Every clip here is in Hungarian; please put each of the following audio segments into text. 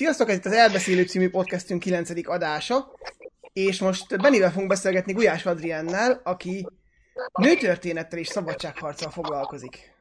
Sziasztok, ez itt az Elbeszélő című podcastünk 9. adása, és most Bennivel fogunk beszélgetni Gulyás Adriennel, aki nőtörténettel és szabadságharccal foglalkozik.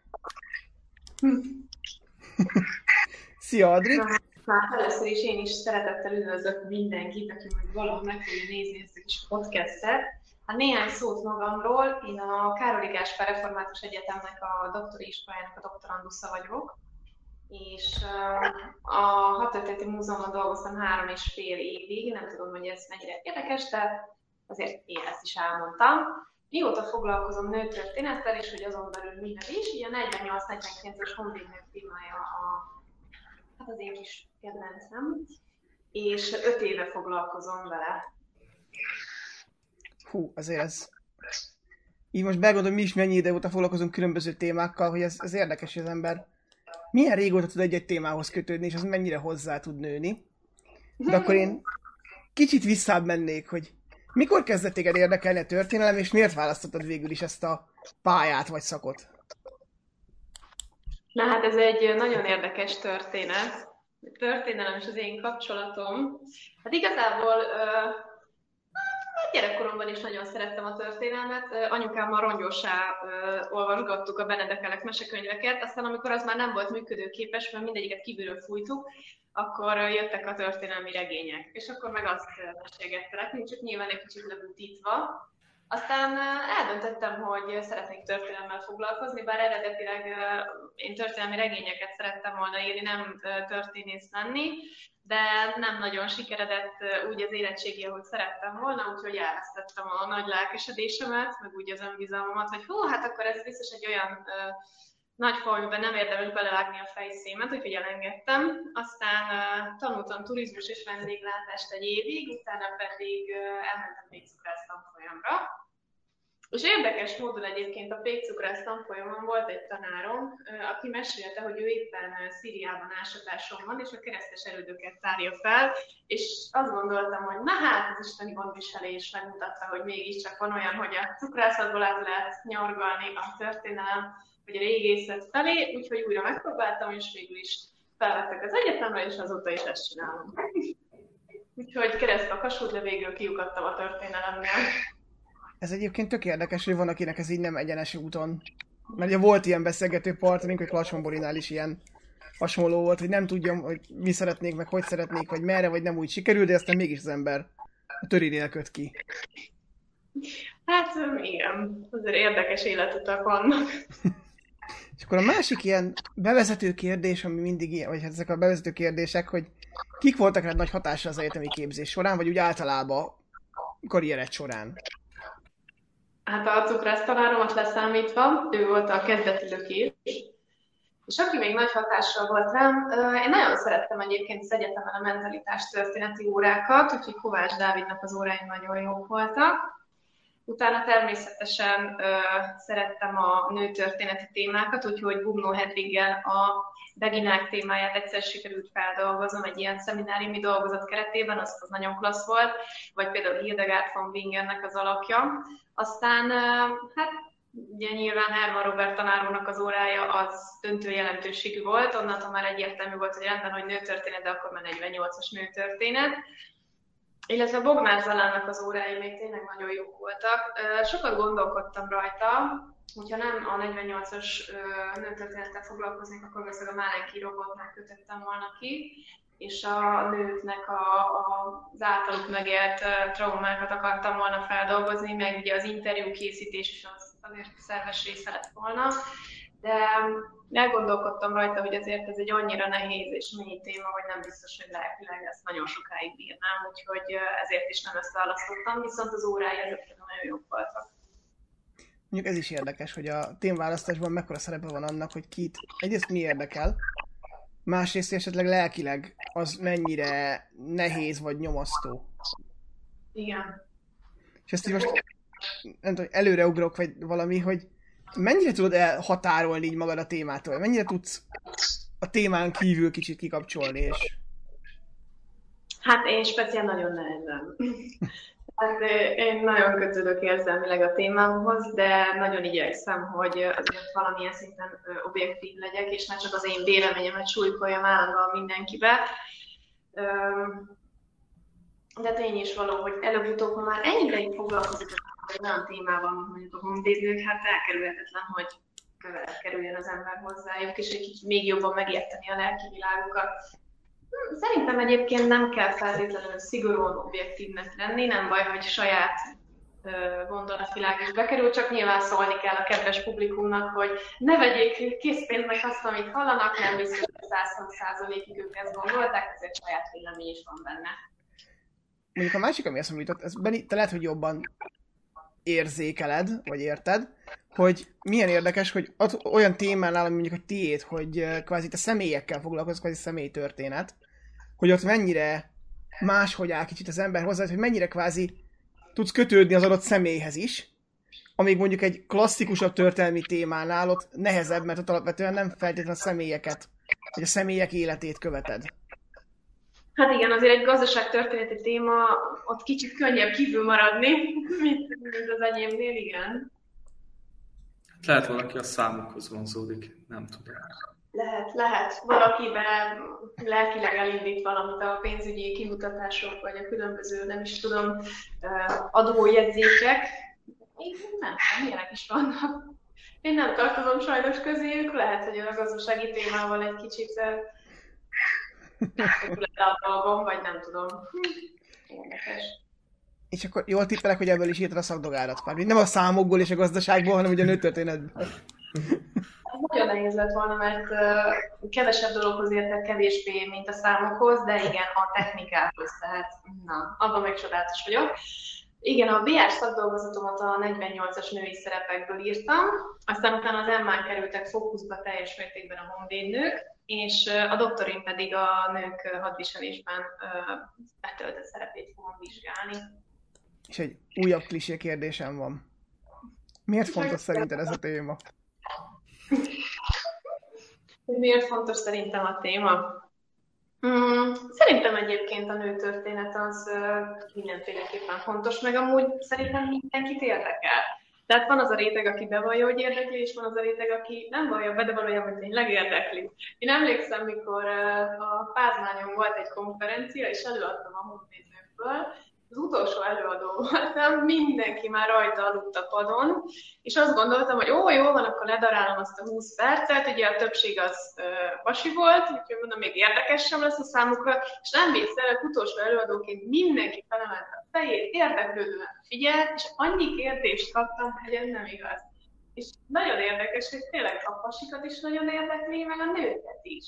Szia, Adri! Hát először is én is szeretettel üdvözlök mindenkit, aki majd valaha meg fogja nézni ezt a kis podcastet. Hát néhány szót magamról. Én a Károly Gáspár Református Egyetemnek a doktori iskolájának a doktorandusza vagyok, és a Hadtörténeti Múzeumban dolgoztam 3,5 évig. Nem tudom, hogy ez mennyire érdekes, de azért én ezt is elmondtam. Mióta foglalkozom nőtörténettel, és hogy azon belül minden is, így a 48-49-es honvédnők témája az én kis kedvencem, és 5 éve foglalkozom vele. Hú, azért ez... Így most belgondolom, mi is mennyi ide óta foglalkozunk különböző témákkal, hogy ez érdekes, hogy az ember milyen régóta tud egy-egy témához kötődni, és az mennyire hozzá tud nőni. De akkor én kicsit visszább mennék, hogy mikor kezdett téged érdekelni a történelem, és miért választottad végül is ezt a pályát vagy szakot? Na hát ez egy nagyon érdekes történet. A történelem és az én kapcsolatom. Hát igazából gyerekkoromban is nagyon szerettem a történelmet. Anyukámmal rongyossá olvasgattuk a Benedekelek mesekönyveket, aztán amikor az már nem volt működőképes, mert mindegyiket kívülről fújtuk, akkor jöttek a történelmi regények. És akkor meg azt mesélgettelek, csak nyilván egy kicsit lebutítva. Aztán eldöntöttem, hogy szeretnék történelemmel foglalkozni, bár eredetileg én történelmi regényeket szerettem volna írni, nem történész lenni, de nem nagyon sikeredett úgy az érettségi, ahogy szerettem volna, úgyhogy elvesztettem a nagy lelkesedésemet, meg úgy az önbizalmamat, hogy hú, hát akkor ez biztos egy olyan nagy fa, amiben nem érdemes belevágni a fejszémet, úgyhogy elengedtem. Aztán tanultam turizmus és vendéglátást egy évig, utána pedig elmentem pékcukrász tanfolyamra. És érdekes módon egyébként a pékcukrász tanfolyamon volt egy tanárom, aki mesélte, hogy ő éppen Szíriában ásatáson van, és a keresztes erődöket tárja fel, és azt gondoltam, hogy na hát, az isteni gondviselés megmutatta, hogy mégiscsak van olyan, hogy a cukrászatból át lehet nyargalni a történelem, vagy a régészet felé, úgyhogy újra megpróbáltam, és végül is felvettek az egyetemre, és azóta is ezt csinálom. Úgyhogy keresztbe a kasút, de végül kiukadtam a történelemnél. Ez egyébként tök érdekes, hogy van, akinek ez így nem egyenes úton. Mert ugye volt ilyen beszélgető partnerünk, hogy Klasson-Borinál is ilyen hasonló volt, hogy nem tudjam, hogy mi szeretnék, meg hogy szeretnék, vagy merre, vagy nem úgy sikerül, de aztán mégis az ember a törénél köt ki. Hát igen, azért érdekes életutak vannak. És akkor a másik ilyen bevezető kérdés, ami mindig ilyen, vagy hát ezek a bevezető kérdések, hogy kik voltak rád nagy hatással az egyetemi képzés során, vagy úgy általában karriered során? Hát a cukrász tanáromat leszámítva, ő volt a kezdeti lökés. És aki még nagy hatással volt rám, én nagyon szerettem egyébként az egyetemen a mentalitás történeti órákat, úgyhogy Kovács Dávidnak az óráim nagyon jók voltak. Utána természetesen szerettem a nőtörténeti témákat, úgyhogy Bubnó Hedviggel a beginák témáját egyszer sikerült feldolgoznom egy ilyen szemináriumi dolgozat keretében, az nagyon klassz volt, vagy például Hildegard von Bingennek az alakja. Aztán hát ugye nyilván Herman Robert tanárónak az órája az döntő jelentőségű volt, onnantól már egyértelmű volt, hogy rendben, hogy nőtörténet, de akkor már 48-as nőtörténet. Illetve Bognár Zalánnak az órái még tényleg nagyon jók voltak. Sokat gondolkodtam rajta, hogyha nem a 48-as nőtörténettel foglalkoznék, akkor valószínűleg a Málenki robotnál kötöttem volna ki, és a nőknek az általuk megélt traumákat akartam volna feldolgozni, meg ugye az interjú készítés is azért szerves része lett volna. De elgondolkodtam rajta, hogy azért ez egy annyira nehéz és mély téma, hogy nem biztos, hogy lelkileg ezt nagyon sokáig bírnám, úgyhogy ezért is nem ezt választottam, viszont az órái ezekre nagyon jók voltak. Mondjuk ez is érdekes, hogy a témválasztásban mekkora szerepe van annak, hogy kit egyrészt mi érdekel, másrészt esetleg lelkileg az mennyire nehéz vagy nyomasztó. Igen. És ezt így most nem tudom, előreugrok vagy valami, hogy mennyire tudod elhatárolni így magad a témától? Mennyire tudsz a témán kívül kicsit kikapcsolni? És... Hát én speciál nagyon nehezen. Hát én nagyon kötődök érzelmileg a témámhoz, de nagyon igyekszem, hogy azért valamilyen szinten objektív legyek, és ne csak az én véleményemet súlykoljam állandóan mindenkibe. De tény is való, hogy előbb-utóbb, ha már ennyi ideig foglalkozik egy olyan témával, mint mondjuk a honvédők, hát elkerülhetetlen, hogy közelebb kerüljön az ember hozzájuk, és egy kicsit még jobban megérteni a lelki világukat. Szerintem egyébként nem kell feltétlenül szigorúan objektívnek lenni, nem baj, hogy saját gondolatvilág is bekerül, csak nyilván szólni kell a kedves publikumnak, hogy ne vegyék készpénznek azt, amit hallanak, nem biztos, hogy 100%-ig ők ezt gondolták, ezért saját vélemény is van benne. Mondjuk a másik, ami eszembe jutott, ez Benni, te lehet, hogy jobban érzékeled, vagy érted, hogy milyen érdekes, hogy olyan témánál, ami mondjuk a tiéd, hogy kvázi te személyekkel foglalkozol, kvázi személytörténet, hogy ott mennyire máshogy áll kicsit az ember hozzá, hogy mennyire kvázi tudsz kötődni az adott személyhez is, amíg mondjuk egy klasszikusabb történelmi témánál ott nehezebb, mert ott alapvetően nem feltétlenül a személyeket, vagy a személyek életét követed. Hát igen, azért egy gazdaságtörténeti téma, ott kicsit könnyebb kívül maradni, mint az enyémnél, igen. Lehet valaki a számokhoz vonzódik, nem tudom. Lehet. Valakiben lelkileg elindít valamit a pénzügyi kimutatások, vagy a különböző, nem is tudom, adójegyzékek. Én nem tudom, milyenek is vannak. Én nem tartozom sajnos közéjük, lehet, hogy a gazdasági témával egy kicsit a dolgom, vagy nem tudom. Érdekes. És akkor jól tippelek, hogy ebből is írtad a szakdogárat. Már nem a számokból és a gazdaságból, hanem ugye a nőtörténetből. Nagyon nehéz lett volna, mert kevesebb dologhoz értek kevésbé, mint a számokhoz, de igen, a technikához, tehát na, abban meg csodálatos vagyok. Igen, a BR szakdolgozatomat a 48-as női szerepekből írtam, aztán utána az Emmán kerültek fókuszba teljes mértékben a honvédnők, és a doktorim pedig a nők hadviselésben betöltött szerepét fogom vizsgálni. És egy újabb klisé kérdésem van. Miért fontos szerinted ez a téma? Miért fontos szerintem a téma? Szerintem egyébként a nőtörténet az mindenféleképpen fontos, meg amúgy szerintem mindenkit érdekel. Tehát van az a réteg, aki bevallja, hogy érdekli, és van az a réteg, aki nem vallja be, de valójában tényleg érdekli. Én emlékszem, mikor a Pázmányon volt egy konferencia, és előadtam a honvédnőkből, az utolsó előadó voltam, mindenki már rajta aludt a padon, és azt gondoltam, hogy jó van, akkor ledarálom azt a 20 percet, ugye a többség az pasi volt, úgyhogy mondom, még érdekes sem lesz a számukra, és nem viccelek, utolsó előadóként mindenki felemelte a fejét, érdeklődően figyelt, és annyi kérdést kaptam, hogy ez nem igaz. És nagyon érdekes, hogy tényleg a pasikat is nagyon érdekli, meg a nőket is.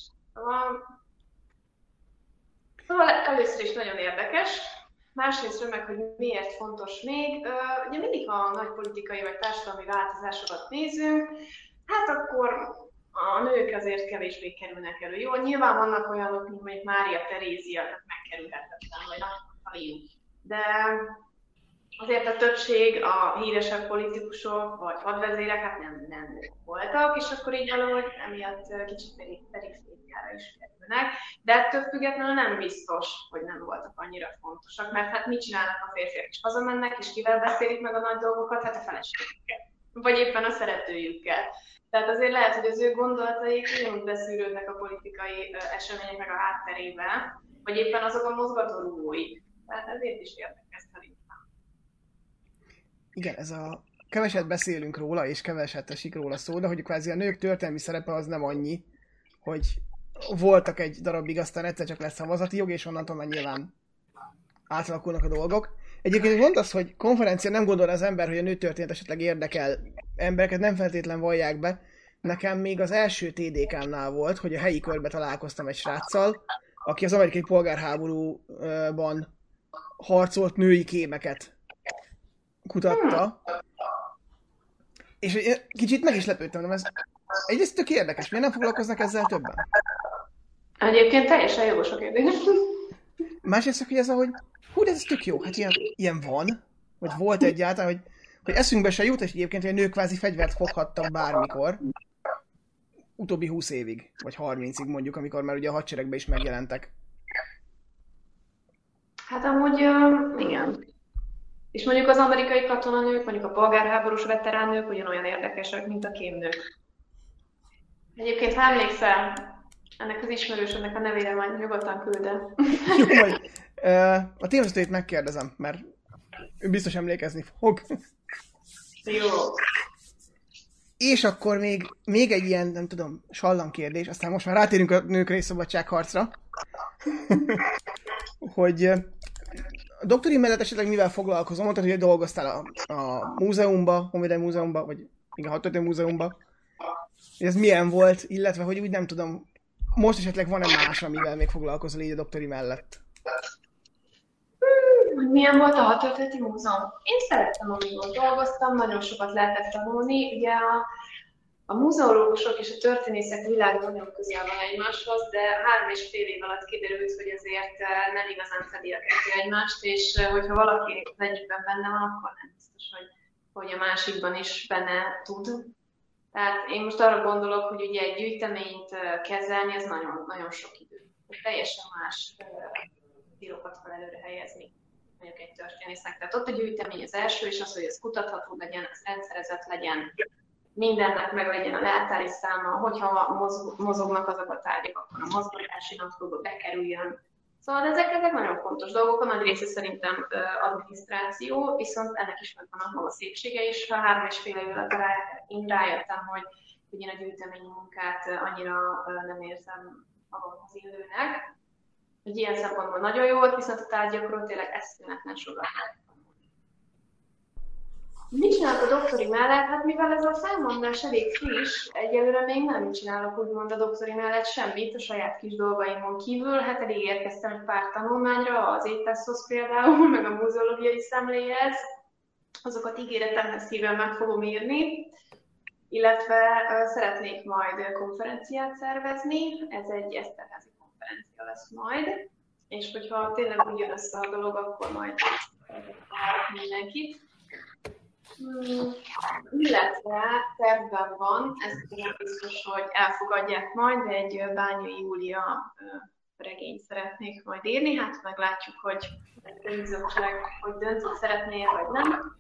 Szóval először is nagyon érdekes. Másrészt meg, hogy miért fontos még. Ugye mindig, ha nagy politikai vagy társadalmi változásokat nézünk, hát akkor a nők azért kevésbé kerülnek elő. Jó, nyilván vannak olyanok, mint mondjuk Mária Terézia, tehát megkerülhetetlen, vagy Nagy, de azért a többség, a híresebb politikusok vagy hadvezérek, hát nem voltak, és akkor így valahogy emiatt kicsit perifériára is kerülnek. De ettől függetlenül nem biztos, hogy nem voltak annyira fontosak, mert hát mit csinálnak a férfiak is? Hazamennek, és kivel beszélik meg a nagy dolgokat? Hát a feleségükkel. Vagy éppen a szeretőjükkel. Tehát azért lehet, hogy az ő gondolataik ugyanúgy beszűrődnek a politikai eseményeknek a hátterébe, vagy éppen azok a mozgatórugóik. Tehát ezért is érdekes szerintem. Igen, ez a keveset beszélünk róla, és keveset esik róla szó, de hogy kvázi a nők történelmi szerepe az nem annyi, hogy voltak egy darabig, aztán egyszer csak lesz szavazati jog, és onnantól már nyilván átalakulnak a dolgok. Egyébként mondasz, hogy konferencia nem gondol az ember, hogy a nőtörténet esetleg érdekel embereket, nem feltétlen vallják be. Nekem még az első TDK-nál volt, hogy a helyi körbe találkoztam egy sráccal, aki az amerikai polgárháborúban harcolt női kémeket kutatta. És kicsit meg is lepődtem, de ez egyrészt tök érdekes, miért nem foglalkoznak ezzel többen? Egyébként teljesen jogos a kérdés. Másrészt, hogy ez ahogy, de ez tök jó, hát ilyen van, vagy volt egyáltalán, hogy eszünkbe se jut, és egyébként, hogy a nők kvázi fegyvert foghattak bármikor, utóbbi 20 évig, vagy 30-ig mondjuk, amikor már ugye a hadseregben is megjelentek. Hát amúgy, igen. És mondjuk az amerikai katonanők, mondjuk a polgárháborús veterán nők ugyanolyan érdekesek, mint a kémnők. Egyébként, ha emlékszel, Ennek az ismerősödnek a nevére majd nyugodtan küldöm. Jó, majd a témasztóit megkérdezem, mert ő biztos emlékezni fog. Jó. És akkor még egy ilyen, nem tudom, sallang kérdés, aztán most már rátérünk a nőkre és szabadságharcra, hogy a doktori mellett esetleg mivel foglalkozom? Mondtad, hogy dolgoztál a múzeumban, Honvédelmi Múzeumban, vagy igen, Hadtörténelmi Múzeumban. Ez milyen volt, illetve hogy úgy nem tudom, most esetleg van-e más, amivel még foglalkozol így a doktori mellett? Milyen volt a Hadtörténeti Múzeum? Én szerettem, amikor dolgoztam, nagyon sokat lehetett tanulni. Ugye a múzeológusok és a történészek világa nagyon közel van egymáshoz, de 3,5 év alatt kiderült, hogy azért nem igazán fedi a kettő egymást, és hogyha valaki az egyikben benne van, akkor nem biztos, hogy a másikban is benne tud. Tehát én most arra gondolok, hogy ugye egy gyűjteményt kezelni, ez nagyon, nagyon sok idő. Teljesen más célokat kell előre helyezni, mondjuk egy történésznek. Tehát ott a gyűjtemény az első, és az, hogy ez kutatható legyen, ez rendszerezett legyen, mindennek meg legyen a leltári száma, hogyha mozognak azok a tárgyak, akkor a mozgatási naplóba bekerüljön. Szóval ezek nagyon fontos dolgok, a nagy része szerintem adminisztráció, viszont ennek is megvan a maga szépsége, és ha 3,5 év alatt én rájöttem, hogy én a gyűjteményi munkát annyira nem érzem magamhoz illőnek. Hogy ilyen szempontból nagyon jó volt, viszont a tárgyakról tényleg eszméletlen sokat. Mit csinálok a doktori mellett? Hát mivel ez a felmondás elég friss, egyelőre még nem csinálok úgymond a doktori mellett semmit a saját kis dolgaimon kívül. Hát elég érkeztem egy pár tanulmányra, az éteszhoz például, meg a múzeológiai szemléhez. Azokat ígéretemhez szívem meg fogom írni, illetve szeretnék majd konferenciát szervezni. Ez egy eszterházi konferencia lesz majd, és hogyha tényleg úgy jön össze a dolog, akkor majd mindenkit. Illetve tervben van, ez nem biztos, hogy elfogadják majd, de egy Bányai Júlia regényt szeretnék majd írni, hát meglátjuk, hogy a bizottság hogy dönt, hogy szeretné vagy nem.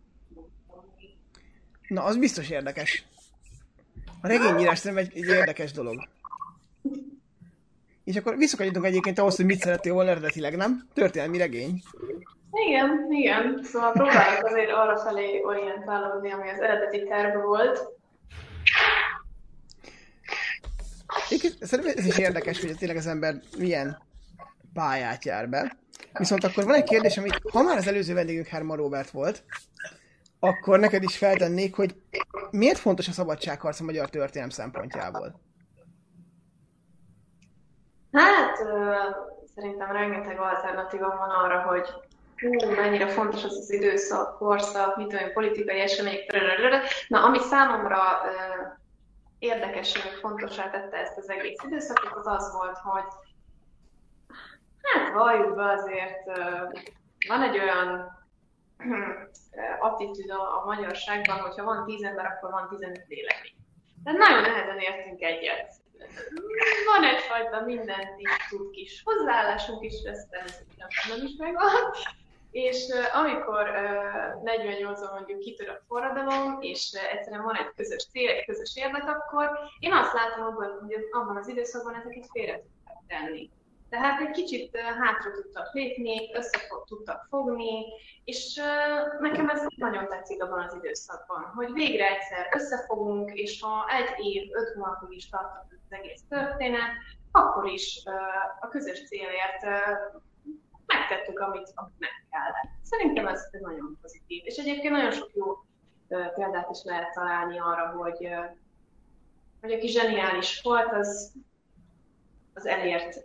Na, az biztos érdekes. A regényírás szerintem egy érdekes dolog. És akkor visszakanyítunk egyébként ahhoz, hogy mit szerettél volna eredetileg, nem? Történelmi regény. Igen. Szóval próbálok azért arra felé orientálódni, ami az eredeti terv volt. Szerintem ez is érdekes, hogy tényleg az ember milyen pályát jár be. Viszont akkor van egy kérdés, amit ha már az előző vendégünk Herman Róbert volt, akkor neked is feltennék, hogy miért fontos a szabadságharc a magyar történelem szempontjából? Hát, szerintem rengeteg alternatíva van arra, hogy mennyire fontos az időszak, korszak, mit olyan politikai események, Na, ami számomra érdekes, meg fontosá tette ezt az egész időszakot, az volt, hogy hát valljuk be azért, van egy olyan attitűd a magyarságban, hogyha van 10 ember, akkor van 15 vélemény. Tehát nagyon nehezen értünk egyet. Van egyfajta mindent is tud kis hozzáállásunk is, ezt nem is megvan. És amikor 48-ban mondjuk kitör a forradalom, és egyszerűen van egy közös cél, egy közös érdek, akkor én azt látom hogy abban az időszakban ezeket félre tudtak tenni. Tehát egy kicsit hátra tudtak lépni, össze tudtak fogni, és nekem ez nagyon tetszik abban az időszakban, hogy végre egyszer összefogunk, és ha 1 év, 5 hónapig is tartott az egész történet, akkor is a közös célért megtettük, amit meg kellett. Szerintem ez nagyon pozitív. És egyébként nagyon sok jó példát is lehet találni arra, hogy aki zseniális volt, az elért.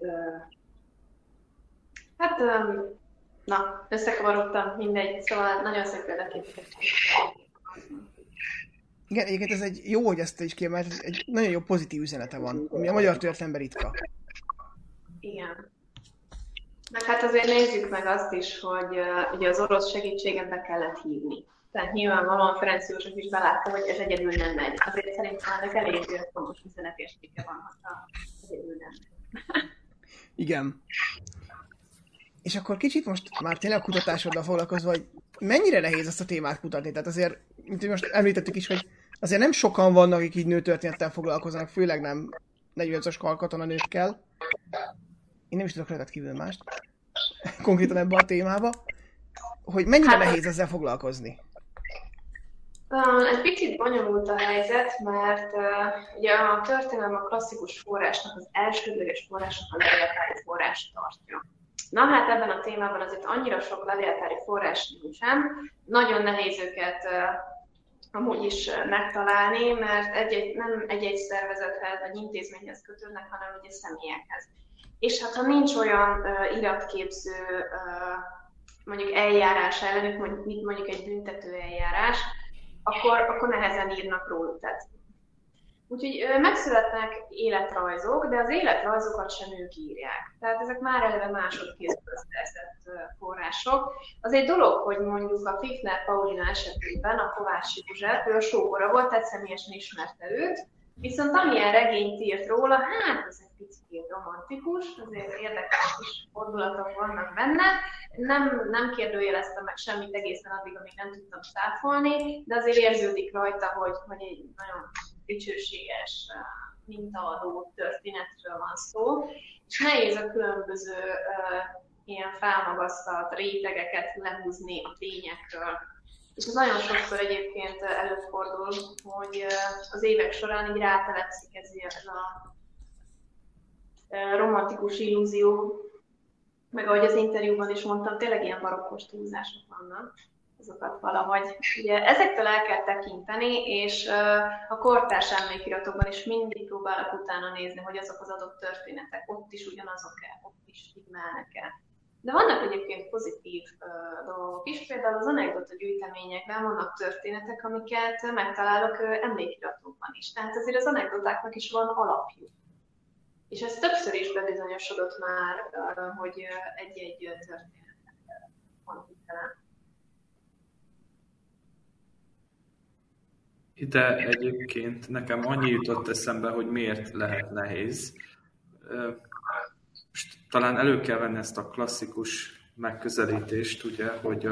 Összekavarodtam, mindegy, szóval nagyon szép példaképeket. Igen, egyébként ez egy jó, hogy ezt is kiemelt, egy nagyon jó pozitív üzenete van, ami a magyar történelemben ritka. Igen. Meg hát azért nézzük meg azt is, hogy ugye az orosz segítséget be kellett hívni. Tehát nyilvánvalóan Ferenc József is belátta, hogy ez egyedül nem megy. Azért szerintem ennek elég fontos üzenetértéke van, ha egyedül nem megy. Igen. És akkor kicsit most már tényleg kutatásoddal foglalkozva, hogy mennyire nehéz ezt a témát kutatni? Tehát azért, mint most említettük is, hogy azért nem sokan vannak, akik így nőtörténettel foglalkoznak, főleg nem 45-ös karkaton a nőkkel. Én nem is tudok rajtad kívül mást. Konkrétan ebbe a témába. Hogy mennyire nehéz ezzel foglalkozni? Egy picit bonyolult a helyzet, mert ugye a történelem a klasszikus forrásnak, az elsődleges forrásnak a levéltári forrást tartja. Na hát ebben a témában azért annyira sok levéltári forrás nincsen, nagyon nehéz őket amúgy is megtalálni, mert nem egy-egy szervezethez vagy intézményhez kötődnek, hanem ugye személyekhez. És hát ha nincs olyan iratképző mondjuk eljárás ellenük, mint mondjuk egy büntető eljárás, akkor nehezen írnak róluk. Úgyhogy megszületnek életrajzok, de az életrajzokat sem ők írják. Tehát ezek már eleve másodkézből szerzett források. Az egy dolog, hogy mondjuk a Pfiffner Paulina esetében a Kovács József, ő a sógora volt, tehát személyesen ismerte őt, viszont amilyen regényt írt róla, hát ez egy picit romantikus, azért érdekes kis fordulatok vannak benne. Nem kérdőjeleztem meg semmit egészen addig, amíg nem tudtam stáfolni, de azért érződik rajta, hogy egy nagyon dicsőséges mintaadó történetről van szó, és nehéz a különböző ilyen felmagasztalt rétegeket lehúzni a tényekről. És ez nagyon sokszor egyébként előfordul, hogy az évek során így rátelepszik ez a romantikus illúzió, meg ahogy az interjúban is mondtam, tényleg ilyen barokkos túlzások vannak, azokat valahogy. Ugye ezektől el kell tekinteni, és a kortárs emlékiratokban is mindig próbálok utána nézni, hogy azok az adott történetek ott is ugyanazok-e, ott is stigmelnek-e. De vannak egyébként pozitív dolgok is, például az anekdota gyűjteményekben vannak történetek, amiket megtalálok emlékiratokban is. Tehát azért az anekdotáknak is van alapjuk. És ez többször is bebizonyosodott már, hogy egy-egy történetnek van hitelen. Ide egyébként nekem annyi jutott eszembe, hogy miért lehet nehéz. Most talán elő kell venni ezt a klasszikus megközelítést, ugye, hogy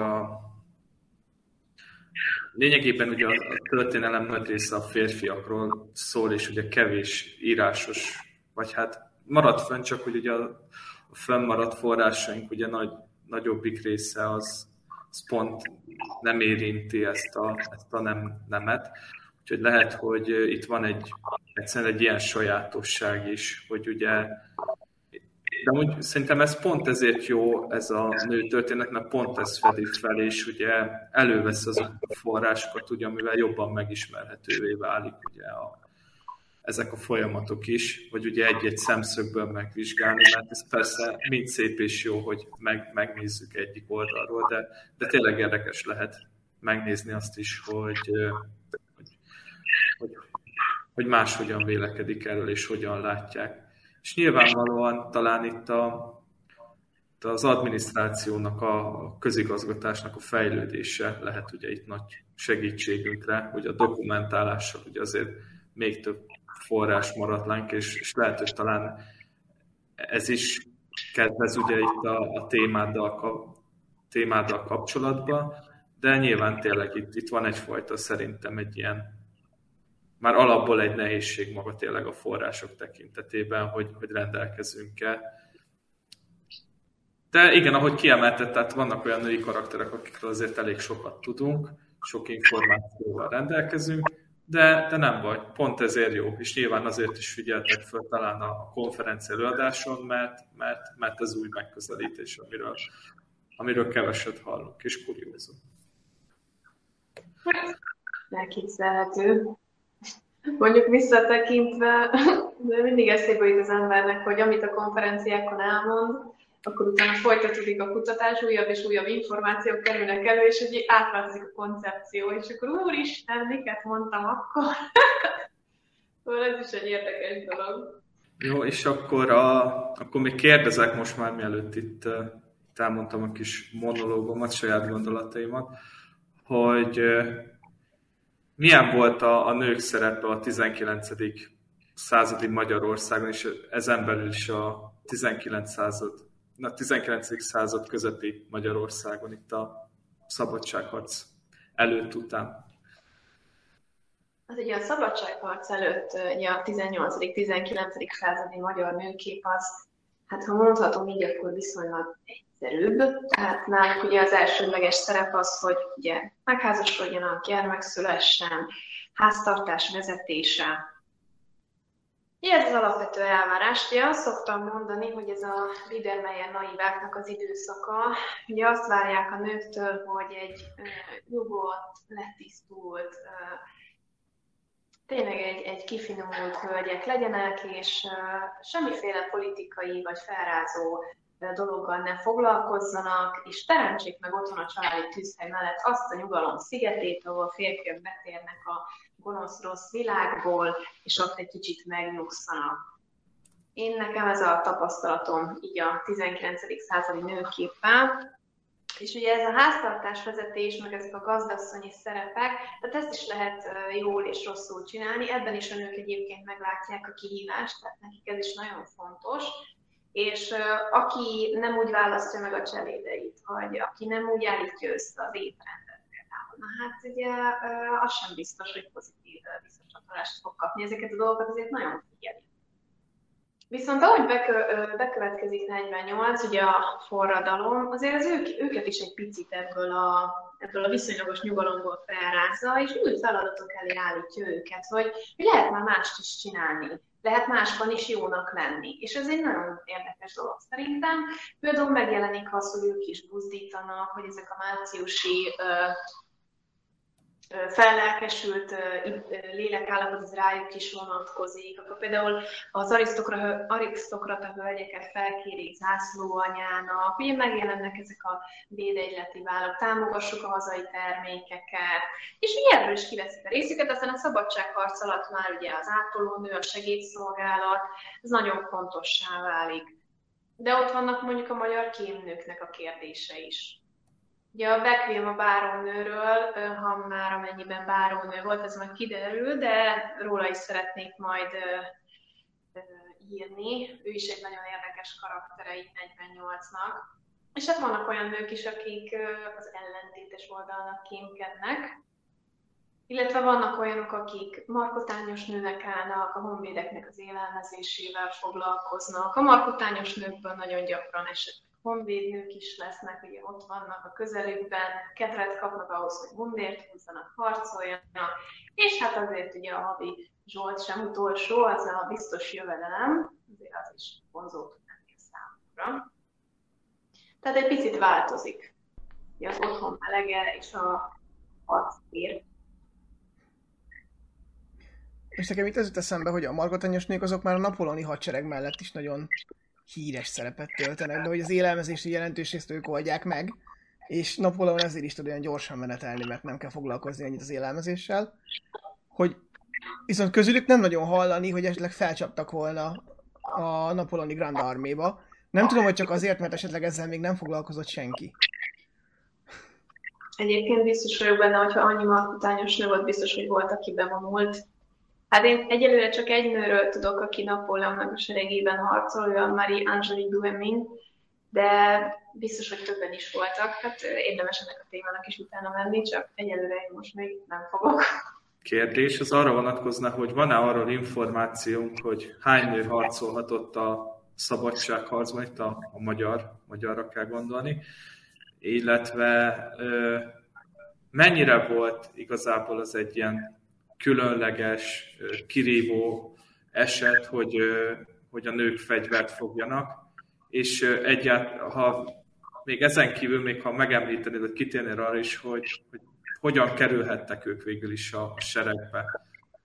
lényegében ugye a történelem nagy része a férfiakról szól, és ugye kevés írásos, vagy hát maradt fönn, csak hogy ugye a fönnmaradt forrásaink ugye nagyobbik része az pont nem érinti ezt a nemet. Úgyhogy lehet, hogy itt van egyszerűen egy ilyen sajátosság is, hogy ugye, de úgy, szerintem ez pont ezért jó, ez a nő történet, mert pont ez fedi fel, és ugye elővesz azok a forrásokat, ugye, amivel jobban megismerhetővé válik ugye ezek a folyamatok is, vagy ugye egy-egy szemszögből megvizsgálni, mert ez persze mind szép és jó, hogy megnézzük egyik oldalról, de tényleg érdekes lehet megnézni azt is, hogy máshogyan vélekedik erről, és hogyan látják. És nyilvánvalóan talán itt az adminisztrációnak, a közigazgatásnak a fejlődése lehet ugye itt nagy segítségünkre, hogy a dokumentálással ugye azért még több forrás maradt, és lehet, hogy talán ez is kedvez ugye itt a témáddal kapcsolatban, de nyilván tényleg itt van egyfajta szerintem egy ilyen, már alapból egy nehézség maga tényleg a források tekintetében, hogy rendelkezünk-e. De igen, ahogy kiemelted, tehát vannak olyan női karakterek, akikről azért elég sokat tudunk, sok információval rendelkezünk, de nem baj, pont ezért jó, és nyilván azért is figyeltek föl talán a konferencia előadáson, mert ez új megközelítés, amiről keveset hallunk, és kuriózum. Elképzelhető. Mondjuk visszatekintve, de mindig eszébe jut az embernek, hogy amit a konferenciákon elmond, akkor utána folytatódik a kutatás, újabb és újabb információk kerülnek elő, és hogy átváltozik a koncepció, és akkor úristen, miket mondtam akkor? Szóval ez is egy érdekes dolog. Jó, és akkor még kérdezek most már, mielőtt itt elmondtam a kis monológomat, saját gondolataimat, hogy milyen volt a nők szerepe a 19. századi Magyarországon, és ezen belül is a 19. század közötti Magyarországon, itt a szabadságharc előtt, után? Az ugye a szabadságharc előtt ugye a 18.-19. századi magyar nőkép az, hát ha mondhatom így, akkor viszonylag egyszerűbb. Tehát náluk ugye az elsődleges szerep az, hogy ugye megházasodjanak, gyermek szülessen, háztartás vezetése. Ez az alapvető elvárás. Ugye azt szoktam mondani, hogy ez a Biedermeier naiváknak az időszaka. Ugye azt várják a nőktől, hogy egy nyugodt, letisztult, tényleg egy kifinomult hölgyek legyenek, és semmiféle politikai vagy felrázó dologgal ne foglalkozzanak, és teremtsék meg otthon a családi tűzhely mellett azt a nyugalom szigetét, ahol a férfiak betérnek a gonosz-rossz világból, és ott egy kicsit megnyugszanak. Nekem ez a tapasztalatom így a 19. századi nőképpel. És ugye ez a háztartásvezetés, meg ezek a gazdasszonyi szerepek, tehát ezt is lehet jól és rosszul csinálni. Ebben is a nők egyébként meglátják a kihívást, tehát nekik ez is nagyon fontos. És aki nem úgy választja meg a cselédeit, vagy aki nem úgy állítja össze az étrendet például, na hát ugye az sem biztos, hogy pozitív visszacsatolást fog kapni. Ezeket a dolgokat azért nagyon figyeli. Viszont ahogy bekövetkezik 48, ugye a forradalom, azért az őket is egy picit ebből a viszonylagos nyugalomból felrázza, és új feladatok elé állítja őket, hogy lehet már mást is csinálni, lehet másban is jónak lenni. És ez egy nagyon érdekes dolog szerintem. Például megjelenik az, hogy ők is buzdítanak, hogy ezek a márciusi fellelkesült lélekállapot, az rájuk is vonatkozik. Akkor például az arisztokrata hölgyeket felkérik zászlóanyának, ugye megjelennek ezek a védegyleti vállak, támogassuk a hazai termékeket, és erről is kiveszik a részüket, aztán a szabadságharc alatt már ugye az ápolónő, a segédszolgálat, ez nagyon fontossá válik. De ott vannak mondjuk a magyar kémnőknek a kérdése is. Ugye a Beckville a bárónőről, ha már amennyiben bárónő volt, ez majd kiderül, de róla is szeretnék majd írni. Ő is egy nagyon érdekes karaktere itt 48-nak. És hát vannak olyan nők is, akik az ellentétes oldalnak kémkednek, illetve vannak olyanok, akik markotányos nőnek állnak, a honvédeknek az élelmezésével foglalkoznak. A markotányos nőkből nagyon gyakran esetleg honvédnők is lesznek, ugye ott vannak a közelükben, kedvet kapnak ahhoz, hogy mundért húzzanak, harcoljanak, és hát azért ugye a havi zsolt sem utolsó, az a biztos jövedelem, azért az is vonzó tud lenni a számukra. Tehát egy picit változik ugye az otthon melege és a harctér. És nekem itt az jut eszembe, hogy a markotányos nők azok már a napoloni hadsereg mellett is nagyon híres szerepet töltenek, de hogy az élelmezési jelentős részt ők oldják meg, és Napóleon ezért is tud olyan gyorsan menetelni, mert nem kell foglalkozni annyit az élelmezéssel, hogy viszont közülük nem nagyon hallani, hogy esetleg felcsaptak volna a napóleoni Grand Arméba. Nem tudom, hogy csak azért, mert esetleg ezzel még nem foglalkozott senki. Egyébként biztos vagyok benne, hogyha annyi markotányos nő volt, biztos, hogy volt, aki bevonult. Hát én egyelőre csak egy nőről tudok, aki Napóleonnak a seregében harcol, ő a Marie-Angélique Duhémin, de biztos, hogy többen is voltak. Hát érdemes ennek a témának is utána menni, csak egyelőre én most még nem fogok. Kérdés, az arra vonatkozna, hogy van-e arról információnk, hogy hány nő harcolhatott a szabadságharcban, itt a magyarra kell gondolni, illetve mennyire volt igazából az egy ilyen különleges, kirívó eset, hogy a nők fegyvert fogjanak, és egyáltalán, ha még ezen kívül, még ha megemlítenéd, vagy kitérnél arra is, hogy hogyan kerülhettek ők végül is a seregbe?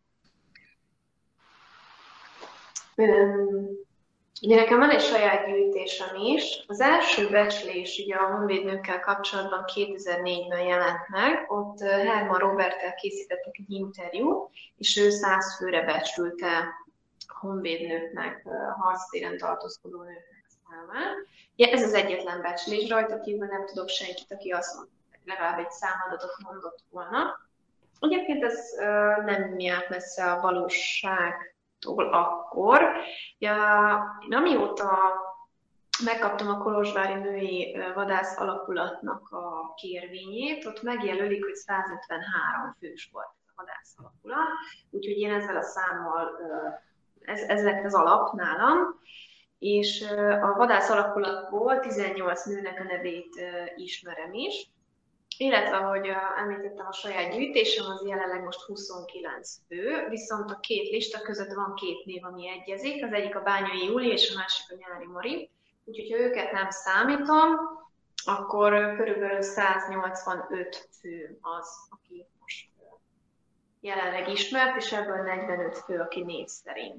Ugye nekem van egy saját gyűjtésem is. Az első becslés ugye a honvédnőkkel kapcsolatban 2004-ben jelent meg. Ott Herman Roberttel készítettek egy interjú, és ő 100 főre becsülte a honvédnőknek, harctéren tartózkodó nőknek számát. Ja, ez az egyetlen becslés, rajta kívül nem tudok senkit, aki azt mondta, hogy legalább egy számadatot mondott volna. Egyébként ez nem járt messze a valóság akkor. Ja, én amióta megkaptam a Kolozsvári Női Vadász Alakulatnak a kérvényét, ott megjelölik, hogy 153 fős volt a vadász alakulat. Úgyhogy én ezzel a számmal, ez lett az alap nálam. És a vadász alakulatból 18 nőnek a nevét ismerem is. Illetve, ahogy említettem, a saját gyűjtésem az jelenleg most 29 fő, viszont a két lista között van két név, ami egyezik. Az egyik a Bányai Júli, és a másik a Nyári Mari. Úgyhogy ha őket nem számítom, akkor körülbelül 185 fő az, aki most jelenleg ismert, és ebből 45 fő, aki név szerint.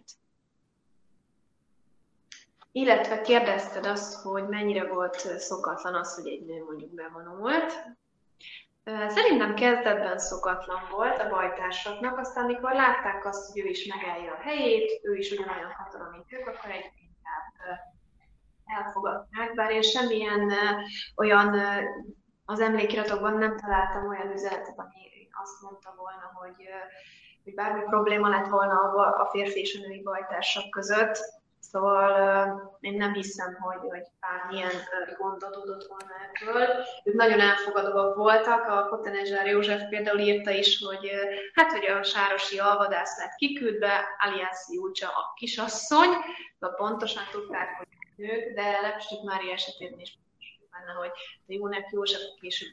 Illetve kérdezted azt, hogy mennyire volt szokatlan az, hogy egy nő mondjuk bevonult. Szerintem kezdetben szokatlan volt a bajtársaknak, aztán amikor látták azt, hogy ő is megállja a helyét, ő is ugyanolyan katona, mint ők, akkor egyre inkább elfogadták, bár én semmilyen olyan az emlékiratokban nem találtam olyan üzenetet, ami azt mondta volna, hogy bármi probléma lett volna a férfi és a női bajtársak között. Szóval én nem hiszem, hogy bármilyen gond adódott volna ebből. Ők nagyon elfogadóak voltak. A Potenezsár József például írta is, hogy hogy a sárosi alvadász lett kiküldve, alias Júlcsa a kisasszony. De pontosan tudták, hogy nők, de Lepsik Mária esetében is benne, hogy a Jónek József később.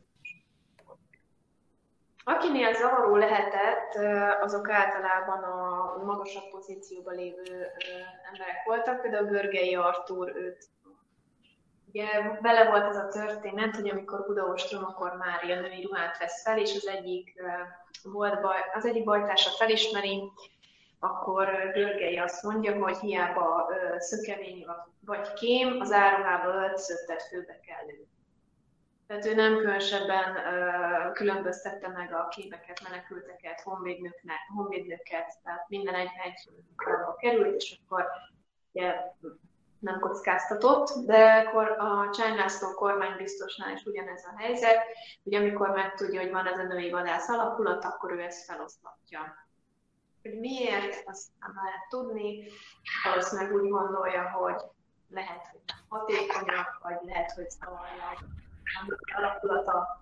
Akinél zavaró lehetett, azok általában a magasabb pozícióban lévő emberek voltak, például Görgei Artúr, őt. Ugye vele volt ez a történet, hogy amikor Budaostrom, akkor Mária női ruhát vesz fel, és az egyik bajtársa felismeri, akkor Görgei azt mondja, hogy hiába szökevény vagy kém, az áruhába öltözött főbe kell lőni. Tehát ő nem különösebben különböztette meg a képeket, menekülteket, honvédnöket, tehát minden egy korba került, és akkor ugye, nem kockáztatott, de akkor a Csány László kormánybiztosnál is ugyanez a helyzet, hogy amikor megtudja, hogy van ez a női vadász alakulat, akkor ő ezt feloszlatja. Hogy miért, azt nem lehet tudni, valószínűleg úgy gondolja, hogy lehet, hogy hatékonyak, vagy lehet, hogy zavarják alakulata.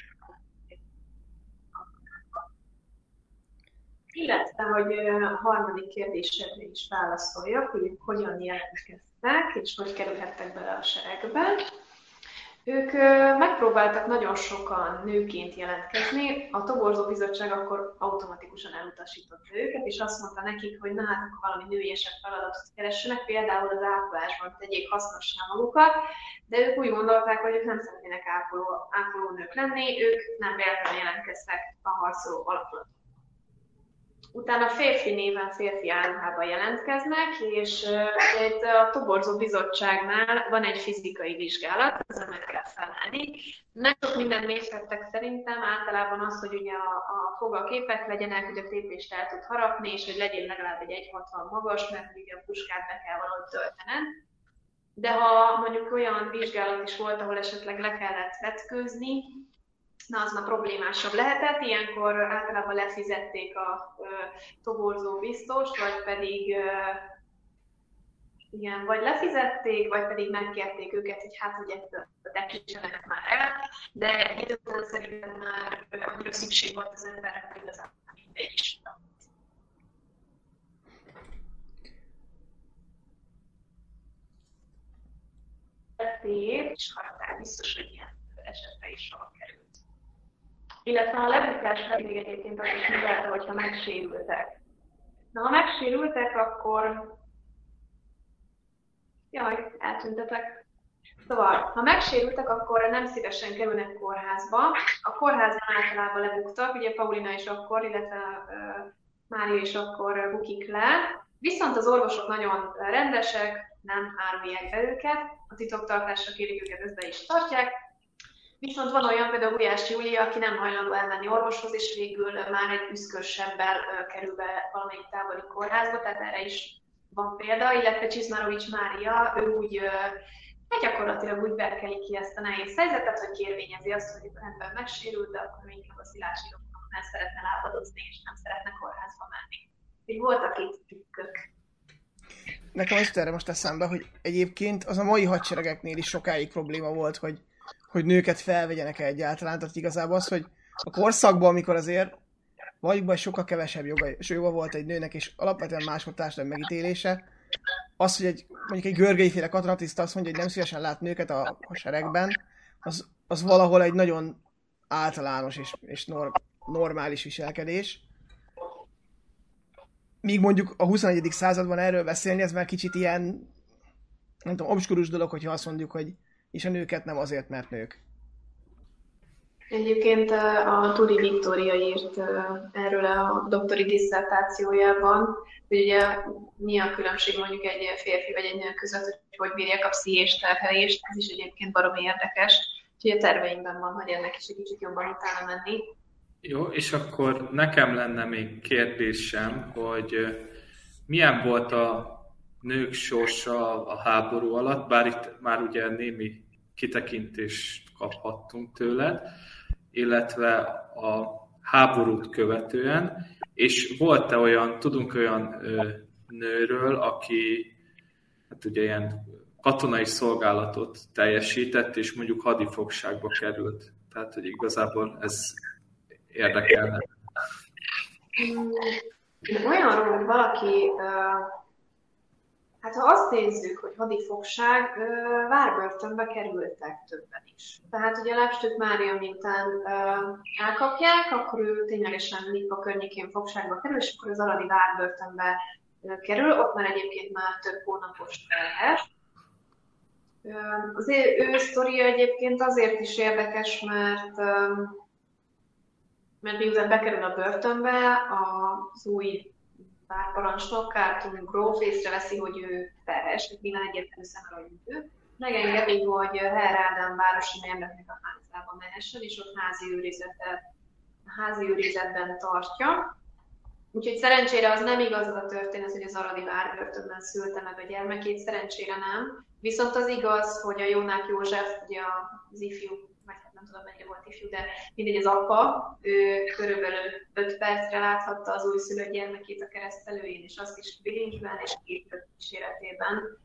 Illetve, hogy a harmadik kérdésedre is válaszoljak, hogy hogyan jelentkeztek, és hogy kerülhettek bele a seregbe. Ők megpróbáltak nagyon sokan nőként jelentkezni, a toborzó bizottság akkor automatikusan elutasította őket, és azt mondta nekik, hogy na hát akkor valami nőiesebb feladatot keressenek, például az ápolásban tegyék hasznossá magukat, de ők úgy gondolták, hogy ők nem szeretnének ápolónők lenni, ők nem véletlenül jelentkeztek a harcoló alapulaton. Utána férfi néven, férfi áruhában jelentkeznek, és itt a toborzó bizottságnál van egy fizikai vizsgálat, ezen meg kell felelni. Nem sok mindent mérhettek szerintem, általában az, hogy ugye a fogaképek legyenek, hogy a tépést el tud harapni, és hogy legyél legalább egy 1,60 magas, mert ugye a puskát be kell valahogy töltened. De ha mondjuk olyan vizsgálat is volt, ahol esetleg le kellett vetkőzni, na az már problémásabb lehetett, ilyenkor általában lefizették a toborzó biztost, vagy pedig igen, vagy lefizették, vagy pedig megkérték őket, hogy hát ugye tekintsenek már el, de egy után szerintem már annyira szükség volt az emberek, hogy igazán mindegy is. És hartál biztos, hogy ilyen esetre is sor került. Illetve a lebukás még egyébként azt is művelte, hogyha megsérültek. Na, ha megsérültek, akkor... Jaj, eltüntetek. Szóval, ha megsérültek, akkor nem szívesen kerülnek kórházba. A kórházban általában lebuktak, ugye Paulina is akkor, illetve Mária is akkor bukik le. Viszont az orvosok nagyon rendesek, nem árulják be őket, a titoktartásra kérik őket, ezt be is tartják. Viszont van olyan, például Gulyás Júlia, aki nem hajlandó elmenni orvoshoz, és végül már egy üszkössemmel kerül be valamelyik távoli kórházba, tehát erre is van példa, illetve Csizmarovics Mária, ő úgy gyakorlatilag úgy berkeli ki ezt a nehéz helyzetet, hogy kérvényezi azt, hogy az ember megsérült, de akkor inkább a szilárdságoknak nem szeretne lábadozni, és nem szeretne kórházba menni. Így voltak itt trükkök. Nekem azt erre most eszembe, hogy egyébként az a mai hadseregeknél is sokáig probléma volt, hogy nőket felvegyenek egyáltalán. Tehát igazából az, hogy a korszakban, amikor azért valójában sokkal kevesebb joga volt egy nőnek, és alapvetően más volt társadalmi megítélése. Az, hogy mondjuk egy Görgei-féle katonatiszta azt mondja, hogy nem szívesen lát nőket a seregben, az valahol egy nagyon általános és normális viselkedés. Míg mondjuk a 21. században erről beszélni, ez már kicsit ilyen, nem tudom, obskurus dolog, hogyha azt mondjuk, hogy és a nőket nem azért, mert nők. Egyébként a Turi Viktória írt erről a doktori diszertációjában, hogy ugye mi a különbség mondjuk egy férfi vagy egy nő között, hogy bírják a pszichés terhelést, ez is egyébként baromi érdekes, úgyhogy a terveimben van, hogy ennek is egy kicsit jobban utána menni. Jó, és akkor nekem lenne még kérdésem, hogy milyen volt a nők sorsa a háború alatt, bár itt már ugye némi kitekintést kaphattunk tőled, illetve a háborút követően, és volt-e olyan, tudunk olyan nőről, aki hát ugye ilyen katonai szolgálatot teljesített, és mondjuk hadifogságba került. Tehát, hogy igazából ez érdekelne. Olyanról, hogy valaki, hát ha azt nézzük, hogy hadifogság, várbörtönbe kerültek többen is. Tehát ugye Lepstük Mária mintán elkapják, akkor ő ténylegesen Lipa környékén fogságba kerül, és akkor az aradi várbörtönbe kerül, ott már egyébként már több hónapos terhes. Az ő sztoria egyébként azért is érdekes, mert miután bekerül a börtönbe, az új várparancsnok, Kártun gróf észreveszi, hogy ő terhes, hogy minden egyértelmű számára, hogy ő. Megengedi, hogy Herr Ádám városi mérnöknek a házába mehessen, és ott házi őrizetben tartja. Úgyhogy szerencsére az nem igaz az a történet, hogy az aradi várbörtönben szülte meg a gyermekét, szerencsére nem. Viszont az igaz, hogy a Jónák József, ugye az ifjú, vagy hát nem tudom mennyire volt ifjú, de mindegy az apa, ő körülbelül 5 percre láthatta az újszülött gyermekét a keresztelőjén, és azt is bilincsben és két kíséretében.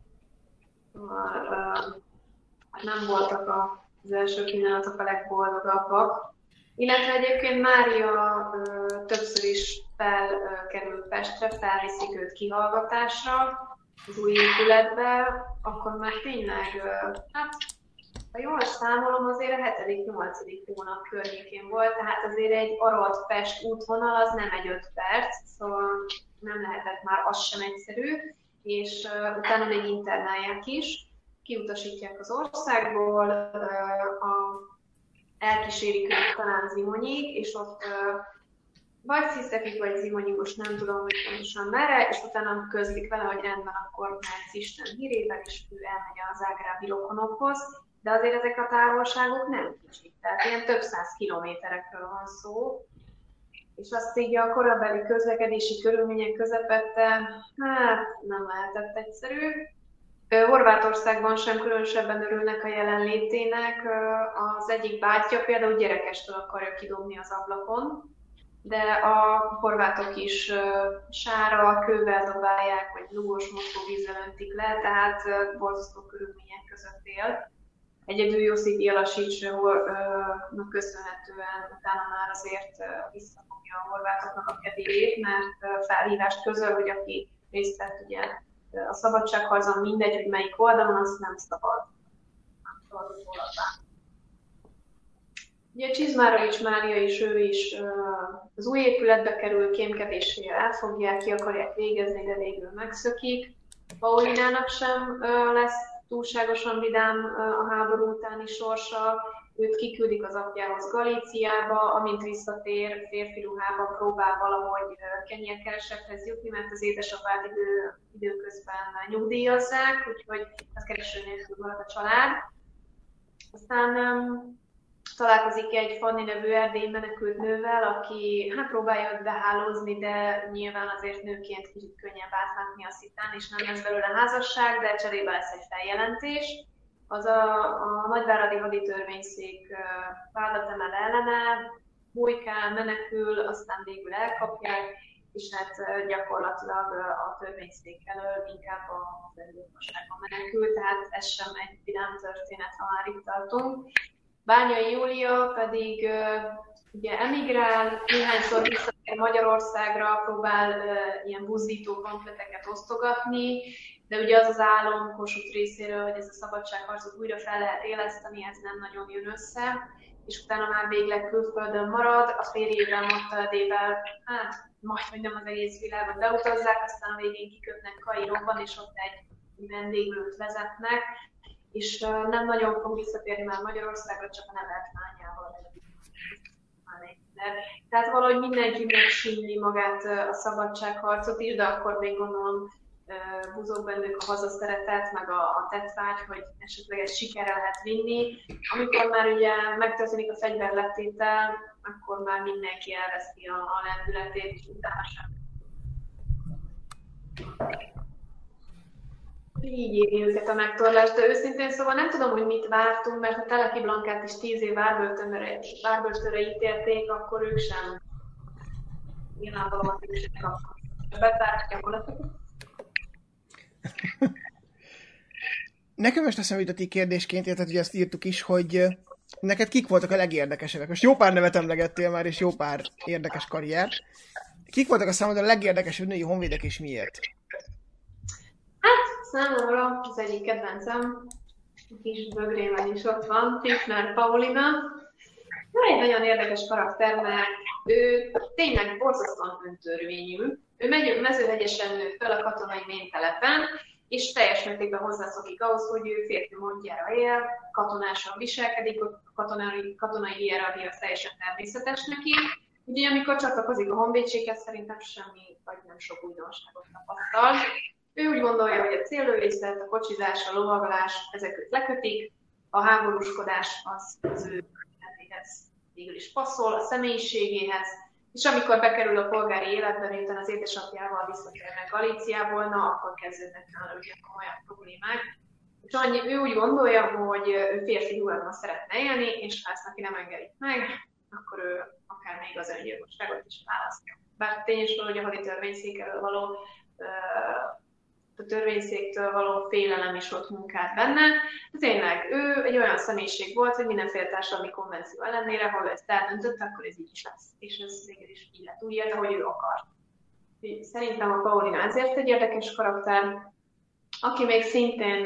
Nem voltak az első pillanatok a legboldogabbak. Illetve egyébként Mária többször is felkerül Pestre, felviszik őt kihallgatásra az új épületbe, akkor már tényleg, hát ha jól számolom, azért a 7.-8. hónap környékén volt, tehát azért egy Arad-Pest útvonal az nem egy 5 perc, szóval nem lehetett már az sem egyszerű, és utána még internálják is, kiutasítják az országból, elkísérik őt talán Zimonyig, és ott vagy Sziszekig, vagy Zimonyig, most nem tudom, hogy pontosan merre, és utána közlik vele, hogy rendben, akkor mehetsz Isten hírével, és ő elmegy az ágrábi rokonokhoz, de azért ezek a távolságok nem kicsik, tehát ilyen több 100 kilométerekről van szó, és azt így a korabeli közlekedési körülmények közepette, hát nem lehetett egyszerű. Horvátországban sem különösebben örülnek a jelenlétének. Az egyik bátyja például gyerekestől akarja kidobni az ablakon, de a horvátok is sára, kővel dobálják, vagy lúgos mosóvízzel öntik le, tehát borzasztó körülmények között él. Egyedül Josip Jelačićnak köszönhetően utána már azért visszafogja a horvátoknak a kedélyét, mert felhívást közöl, hogy aki részt vett ugye a szabadságharcon, mindegy, hogy melyik oldalon, azt nem szabad. Ugye Csizmárovics Mária is, ő is az új épületbe kerül, kémkedéssel elfogják, ki akarják végezni, de végül megszökik. Paulinának sem lesz túlságosan vidám a háború utáni sorsa, őt kiküldik az apjához Galíciába, amint visszatér férfi ruhában próbál valahogy kenyérkeresethez jutni, mert az édesapát időközben nyugdíjazzák, úgyhogy az kereső nélkül marad a család. Aztán találkozik egy Fanni nevű erdélyi menekült nővel, aki hát próbálja őt behálózni, de nyilván azért nőként kicsit könnyebb átlátni a szitán, és nem lesz belőle házasság, de cserébe lesz egy feljelentés. Az a nagyváradi haditörvényszék vádat emel ellene, bujkál, menekül, aztán végül elkapják, és hát gyakorlatilag a törvényszék elől inkább az erőszakosságban menekül, tehát ez sem egy vidám történet, ha már itt tartunk. Bányai Júlia pedig ugye emigrál, néhányszor visszatér Magyarországra, próbál ilyen buzdító pamfleteket osztogatni, de ugye az az álom Kossuth részéről, hogy ez a szabadságharcot újra fel lehet éleszteni, ez nem nagyon jön össze, és utána már végleg külföldön marad, a férjével, Mortaladével, hát majdhogy nem az egész világot beutazzák, aztán a végén kikötnek Kairóban, és ott egy vendéglőt vezetnek, és nem nagyon fog visszatérni már Magyarországra, csak a nevelt lányával. Tehát valahogy mindenki megsínli magát a szabadságharcot is, de akkor még gondolom buzog bennük a hazaszeretet, meg a tettvágy, hogy esetleg ezt sikerre lehet vinni. Amikor már ugye megtörténik a fegyverlettétel, akkor már mindenki elveszti a lendületét, és utána sem. Így éri őket a megtorlás, de őszintén szóval nem tudom, hogy mit vártunk, mert ha Teleki Blankát is 10 év várbörtönre ítélték, akkor ők sem. Nyilvánvalóan ők sem kapnak. Betárt gyakorlatilag. Nekem most eszembe jutott így kérdésként, érted, hogy ezt írtuk is, hogy neked kik voltak a legérdekesebbek? Most jó pár nevet emlegettél már, és jó pár érdekes karrier. Kik voltak a számodra a legérdekesebb női honvédek, és miért? Hát számomra az egyik kedvencem, a kis bögrében is ott van, Tischner Paulina. Egy nagyon érdekes karakter, mert ő tényleg borzasztóan öntörvényű. Ő Mezőhegyesen nő fel a katonai méntelepen, és teljes mértékben hozzászokik ahhoz, hogy ő férfi módjára él, katonásan viselkedik, a katonai hierarchia teljesen természetes neki. Ugye amikor csatlakozik a honvédséghez, szerintem semmi vagy nem sok újdonságot tapasztal. Ő úgy gondolja, hogy a céllövészet, a kocsizás, a lovaglás, ezek őt lekötik, a háborúskodás az ő életéhez végül is passzol, a személyiségéhez, és amikor bekerül a polgári életbe, miután az édesapjával visszatérnek Galíciából, na, akkor kezdődnek nála ugye komolyabb problémák. És ő úgy gondolja, hogy ő férfi hullában szeretne élni, és ha ezt neki nem engedik meg, akkor ő akár még az öngyilkosságot is választja. Bár tény is, hogy a haditörvényszéktől való félelem is ott munkált benne. De tényleg, ő egy olyan személyiség volt, hogy mindenféle társadalmi konvenció ellenére, ha ő ezt eldöntötte, akkor ez így is lesz. És ez végül is így lett, úgy érte, hogy ő akar. Szerintem a Paulina ezért egy érdekes karakter, aki még szintén...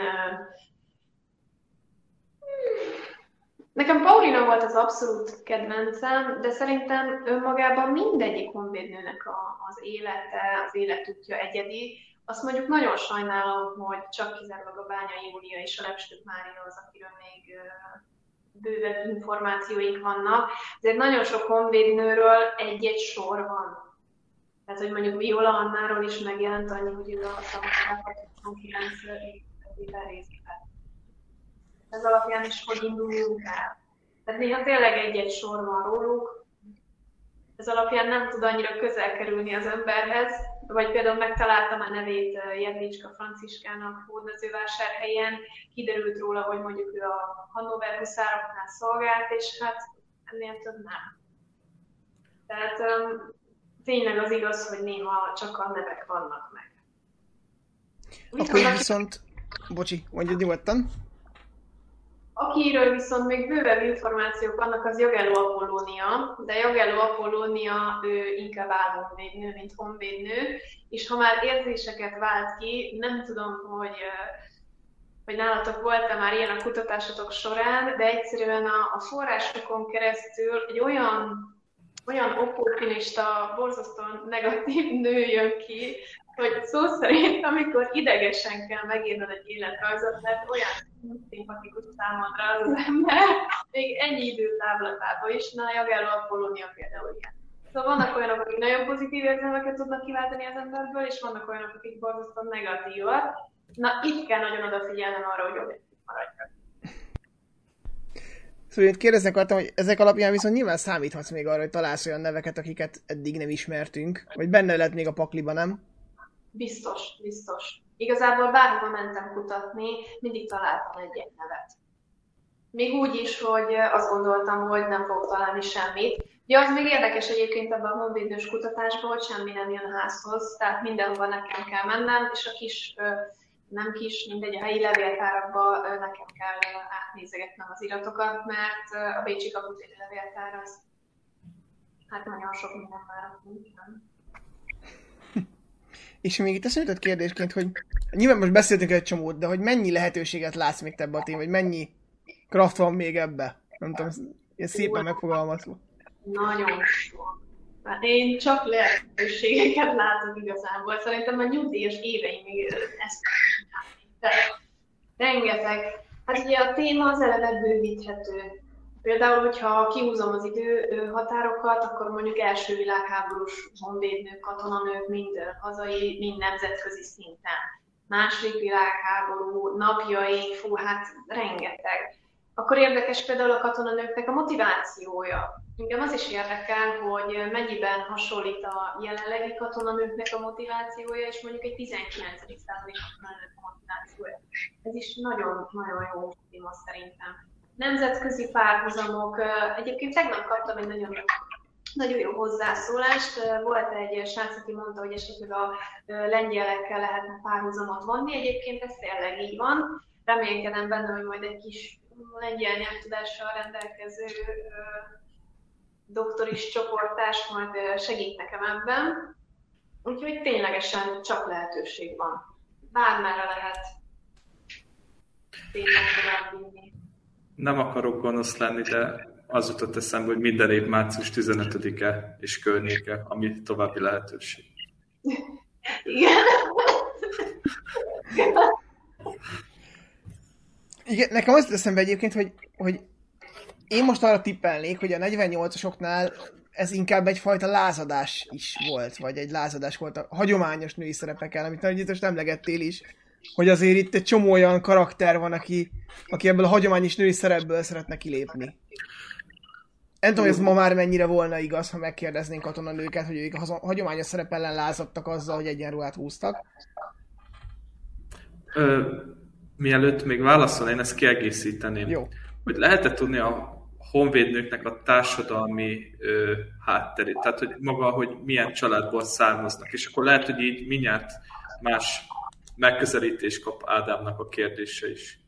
Nekem Paulina volt az abszolút kedvencem, de szerintem önmagában mindegyik honvédnőnek az élete, az életútja egyedi. Azt mondjuk nagyon sajnálom, hogy csak kizárólag a Bányai Júlia és a Lepstük Mária az, akiről még bővebb információink vannak. Ezért nagyon sok honvédnőről egy-egy sor van. Tehát, hogy mondjuk Viola Annáról is megjelent annyi, hogy ő a szabadságot 29 részében. Ez alapján is hogy induljunk el. Tehát néha tényleg egy-egy sor van róluk, ez alapján nem tud annyira közel kerülni az emberhez, vagy például megtaláltam a nevét Jedlicska Franciskának Hódmezővásárhelyen, kiderült róla, hogy mondjuk ő a Hannover huszároknál szolgált, és hát ennél több nem. Tehát tényleg az igaz, hogy néha csak a nevek vannak meg. Akkor viszont... Bocsi, mondjad nyugodtan. Akiről viszont még bővebb információk vannak, az Jagelló Apollónia, de Jagelló Apollónia ő inkább álmodvédnő, mint honvédnő, és ha már érzéseket vált ki, nem tudom, hogy nálatok volt-e már ilyen a kutatásotok során, de egyszerűen a forrásokon keresztül egy olyan opportunista, borzasztóan negatív nő jön ki, hogy szó szerint, amikor idegesen kell megírnod egy életrajzot, mert olyan szimpatikus számodra az ember, még ennyi időtáblatában is, na Jagelló Apollónia például ilyen. Szóval vannak olyanok, akik nagyon pozitív érzelmeket tudnak kiváltani az emberből, és vannak olyanok, akik borzasztóan negatívak. Na itt kell nagyon odafigyelnem arra, hogy objektív maradjak. Szóval én kérdezni akartam, hogy ezek alapján viszont nyilván számíthatsz még arra, hogy találsz olyan neveket, akiket eddig nem ismertünk, vagy benne lett még a pakliba, nem? Biztos. Igazából bárhova mentem kutatni, mindig találtam egy nevet. Még úgy is, hogy azt gondoltam, hogy nem fogok találni semmit. Ja, az még érdekes egyébként ebben a honvédnős kutatásban, hogy semmi nem jön házhoz, tehát mindenhova nekem kell mennem, és a nem kis, mindegy, a helyi levéltárakba nekem kell átnézegetnem az iratokat, mert a bécsi kaputéri levéltár az Hát nagyon sok minden várhatunk. És még itt eszembe jutott kérdésként, hogy nyilván most beszéltünk egy csomót, de hogy mennyi lehetőséget látsz még te ebbe a téma, vagy mennyi kraft van még ebbe? Nem tudom, ez szépen megfogalmazva. Nagyon sok. Én csak lehetőségeket látok igazából. Szerintem a nyugdíjas éveimig ezt csinálni. Rengeteg. Hát ugye a téma az eleve bővíthető. Például, hogyha kihúzom az időhatárokat, akkor mondjuk első világháborús honvédnők, katonanők mind hazai, mind nemzetközi szinten. Második világháború, napjai, hát rengeteg. Akkor érdekes például a katonanőknek a motivációja. Engem az is érdekel, hogy mennyiben hasonlít a jelenlegi katonanőknek a motivációja, és mondjuk egy 19. századi katonanők a motivációja. Ez is nagyon jó téma szerintem. Nemzetközi párhuzamok. Egyébként tegnap kaptam egy nagyon jó hozzászólást. Volt egy srác, aki mondta, hogy esetleg a lengyelekkel lehetne párhuzamot vonni. Egyébként ez tényleg így van. Reménykedem benne, hogy majd egy kis lengyel nyelvtudással rendelkező doktoris csoportás majd segít nekem ebben. Úgyhogy ténylegesen csak lehetőség van. Bármerre lehet tényleg továbbvinni. Nem akarok gonosz lenni, de az jutott eszembe, hogy minden év március 15-e és környéke, ami további lehetőség. Igen. Igen, nekem azt eszembe egyébként, hogy én most arra tippelnék, hogy a 48-asoknál ez inkább egyfajta lázadás is volt, vagy egy lázadás volt a hagyományos női szerepekkel, amit nagyon most emlegettél is, hogy azért itt egy csomó olyan karakter van, aki ebből a hagyományos női szerepből szeretne kilépni. Nem tudom, hogy ez ma már mennyire volna igaz, ha megkérdeznénk katonanőket, hogy ők a hagyományos szerep ellen lázadtak azzal, hogy egyenruhát húztak. Mielőtt még válaszol, én ezt kiegészíteném. Jó. Hogy lehet-e tudni a honvédnőknek a társadalmi hátterét, tehát hogy maga, hogy milyen családból származnak, és akkor lehet, hogy így mindjárt más megközelítést kap Ádámnak a kérdése is.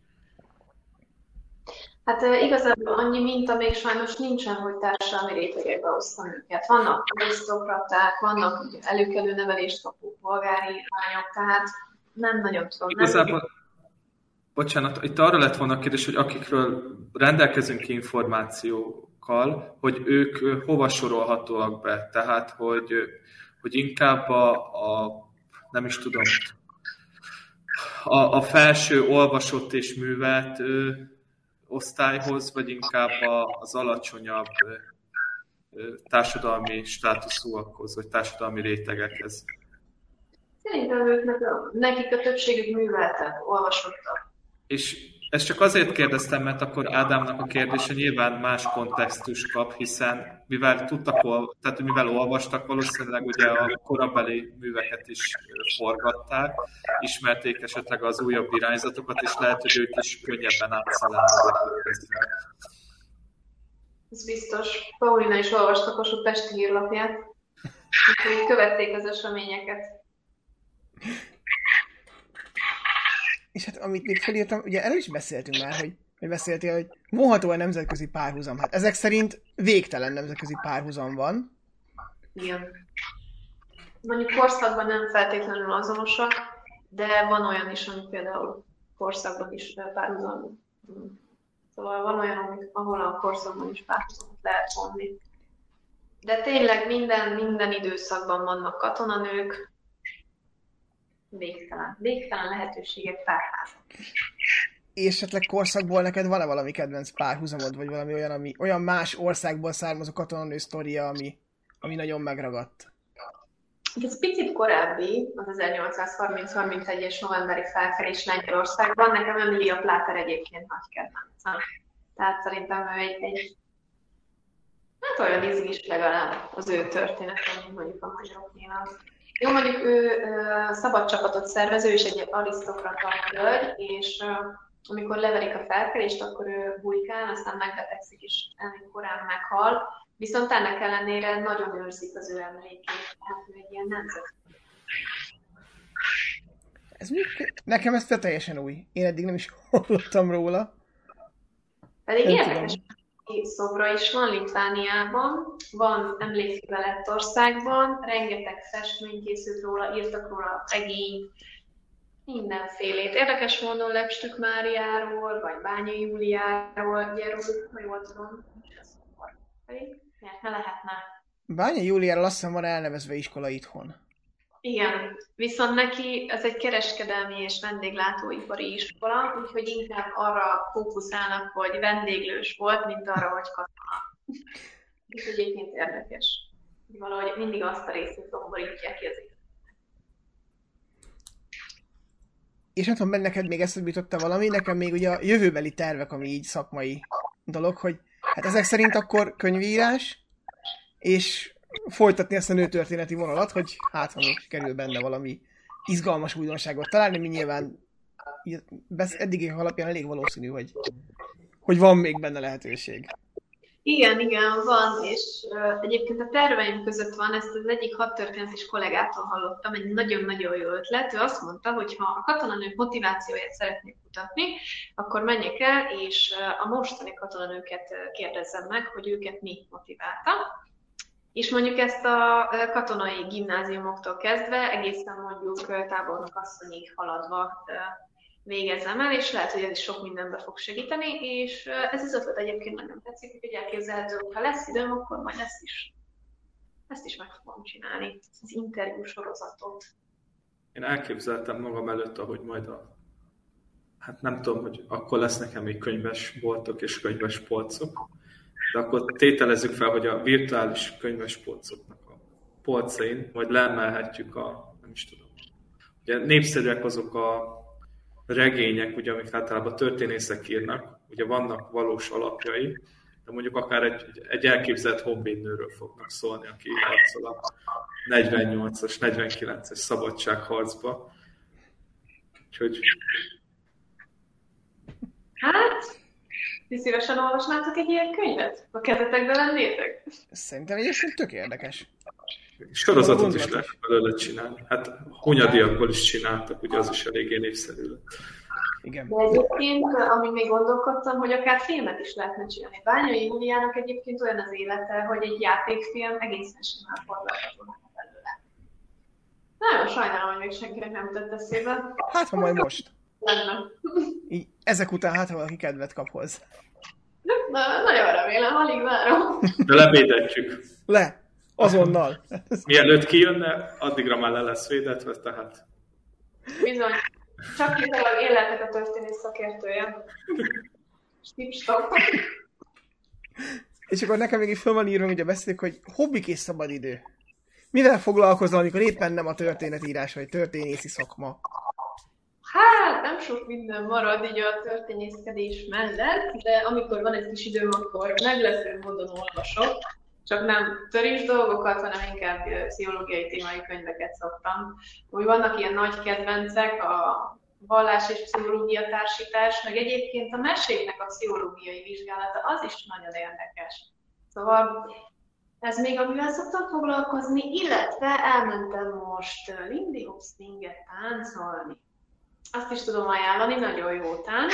Hát igazából annyi minta még sajnos nincsen, hogy társadalmi rétegekbe osztam őket. Vannak arisztokraták, vannak előkelő nevelést kapó polgári lányok, tehát nem nagyon tudom. Igazából, bocsánat, itt arra lett volna a kérdés, hogy akikről rendelkezünk információkkal, hogy ők hova sorolhatóak be. Tehát, hogy inkább nem is tudom, a felső olvasott és művelt osztályhoz, vagy inkább az alacsonyabb társadalmi státuszúakhoz, vagy társadalmi rétegekhez. Szerintem nekik a többségük műveltek, olvasottak. És ezt csak azért kérdeztem, mert akkor Ádámnak a kérdése nyilván más kontextus kap, hiszen mivel olvastak, valószínűleg ugye a korabeli műveket is forgatták, ismerték esetleg az újabb irányzatokat, és lehet, hogy ők is könnyebben átszellemednek. Ez biztos. Paulina is olvasta Kossuth Pesti hírlapját, úgyhogy követték az eseményeket. És hát amit még felírtam, ugye erről is beszéltünk már, hogy beszéltél, hogy vonható a nemzetközi párhuzam. Hát ezek szerint végtelen nemzetközi párhuzam van. Igen. Mondjuk korszakban nem feltétlenül azonosak, de van olyan is, ami például korszakban is párhuzam. Szóval van olyan, ahol a korszakban is párhuzamot lehet vonni. De tényleg minden időszakban vannak katonanők, végtelen lehetőségek párházak. És esetleg korszakból neked van-e valami kedvenc párhuzamod, vagy valami olyan más országból származó katonanő sztoria, ami nagyon megragadt? Ez picit korábbi, az 1830-31-es novemberi felkelés Lengyelországban. Nekem Emilia Pláter egyébként nagy kedvencem. Tehát szerintem ő egy hát olyan izgis legalább az ő története, mint mondjuk a magyaroknél. Jó, mondjuk ő szabad csapatot szervező, és egy arisztokrata hölgy, és amikor leverik a felkelést, akkor ő bujkál, aztán megbetegszik, és elég korán meghal. Viszont ennek ellenére nagyon őrzik az ő emlékét, tehát ő egy ilyen nemzet. Nekem ez teljesen új. Én eddig nem is hallottam róla. Pedig érdekes. szobra is van Litvániában, van emlékmű Lettországban, rengeteg festmény készült róla, írtak róla regényt, mindenfélét. Érdekes módon Lepstük Máriáról, vagy Bányai Júliáról, gyerünk, ha jól tudom, ne lehetne. Bányai Júliáról azt hiszem van elnevezve iskola itthon. Igen, viszont neki ez egy kereskedelmi és vendéglátóipari iskola, úgyhogy inkább arra fókuszálnak, hogy vendéglős volt, mint arra, hogy katona. És egyébként érdekes, hogy valahogy mindig azt a részét domborítják ki az életet. És nem tudom, neked még eszedbe jutott valami, nekem még ugye a jövőbeli tervek, ami így szakmai dolog, hogy hát ezek szerint akkor könyvírás, és folytatni ezt a nőtörténeti vonalat, hogy hát ha még kerül benne valami izgalmas újdonságot találni, mi nyilván eddig alapján elég valószínű, hogy van még benne lehetőség. Igen, van, és egyébként a terveim között van, ezt az egyik hadtörténetes kollégától hallottam, egy nagyon-nagyon jó ötlet. Ő azt mondta, hogy ha a katonanők motivációját szeretnék kutatni, akkor menjek el, és a mostani katonanőket kérdezzem meg, hogy őket mi motiválta. És mondjuk ezt a katonai gimnáziumoktól kezdve, egészen mondjuk tábornok asszonyig haladva végezzem el, és lehet, hogy ez is sok mindenbe fog segíteni, és ez az ötlet egyébként nagyon tetszik, hogy elképzelhető, hogy ha lesz időm, akkor majd ezt is meg fogom csinálni, az interjú sorozatot. Én elképzeltem magam előtt, ahogy majd hát nem tudom, hogy akkor lesz nekem még könyvesboltok és könyvespolcok, de akkor tételezzük fel, hogy a virtuális könyvespolcoknak a polcain majd leemelhetjük nem is tudom. Ugye népszerűek azok a regények, ugye, amik általában történészek írnak, ugye vannak valós alapjai, de mondjuk akár egy elképzelt honvédnőről fognak szólni, aki harcol a 48-as, 49-es szabadságharcba. Úgyhogy... Hát, ti szívesen olvasnátok egy ilyen könyvet? A kezetekben lennétek? Szerintem egyébként tök érdekes. Sorozatot is lehet belőle csinálni. Hát Hunyadiakból is csináltak, ugye az is eléggé népszerű lett. Igen. De egyébként, amit még gondolkodtam, hogy akár filmet is lehetne csinálni. Bányai Júliának egyébként olyan az élete, hogy egy játékfilm egészen simán forgatható belőle. Nagyon sajnálom, hogy még senkinek nem tett eszébe. Hát, ha majd most. Lenne. Így, ezek után hát, ha valaki kedvet kap hozzá. Nagyon remélem, alig várom. De levédetjük. Le! Azonnal. Mielőtt kijönne, addigra már le lesz védetve, tehát... Bizony. Csak kizárólag én lehetek a történész szakértője. Stip-stop. És akkor nekem még így föl van írva, ugye beszélünk, hogy hobbik és szabadidő. Mivel foglalkozol, amikor éppen nem a történetírás, vagy történészi szakma? Hát, nem sok minden marad így a történészkedés mellett, de amikor van egy kis időm, akkor meglepő módon olvasok. Csak nem törés dolgokat, hanem inkább pszichológiai témai könyveket szoktam. Úgy vannak ilyen nagy kedvencek, a vallás és pszichológia társítás, meg egyébként a meséknek a pszichológiai vizsgálata, az is nagyon érdekes. Szóval ez még amivel szoktam foglalkozni, illetve elmentem most Lindy Hop swinget táncolni. Azt is tudom ajánlani, nagyon jó tánc.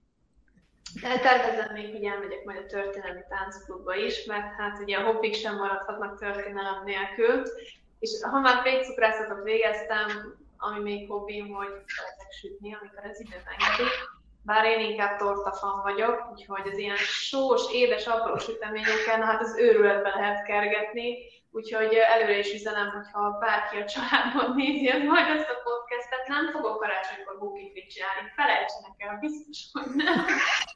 De tervezem még, hogy elmegyek majd a történelmi táncklubba is, mert hát ugye a hobbik sem maradhatnak történelem nélkül. És ha már pékcukrászatot végeztem, ami még hobbim, hogy szeretek sütni, amikor az időt engedi. Bár én inkább tortafan vagyok, úgyhogy az ilyen sós, édes, apró süteményeken, hát az őrületbe lehet kergetni. Úgyhogy előre is üzenem, hogyha bárki a családban nézi majd ezt a podcastet, nem fogok karácsonykor bukikrit csinálni. Felejtsenek el, biztos, hogy nem.